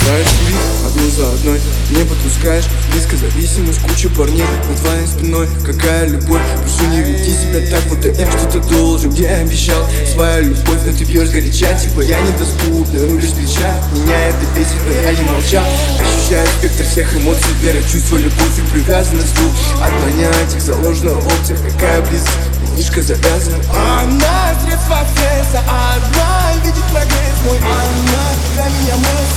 Знаешь, курить одну за одной, не подпускаешь. Близко зависимость, куча парней над твоей спиной. Какая любовь, прошу, не веди себя так, будто им что-то должен. Где обещал своя любовь, но ты бьешь горяча. Типа я недоступна, рулишь плеча. Меня это бесит, но я не молчал. Ощущаю спектр всех эмоций, вера, чувство, любовь и привязанность. От понятий заложена в опциях, какая близость, книжка завязана. Она средства стресса, одна видит прогресс мой. Она для меня мой